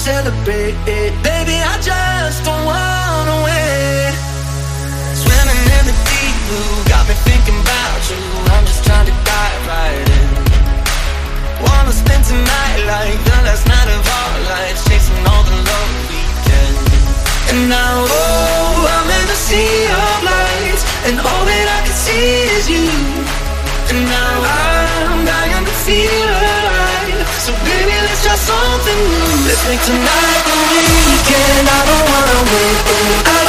celebrate. Baby, I just don't wanna wait. Swimming in the deep blue, got me thinking about you. I'm just trying to dive right in. Wanna spend tonight like the last night of our lives, chasing all the love we can. And now, oh, I'm in the sea of lights, and all that I can see is you. And now I'm dying to feel alive. So baby, let's try something new. Let's make tonight the weekend. I don't wanna wait.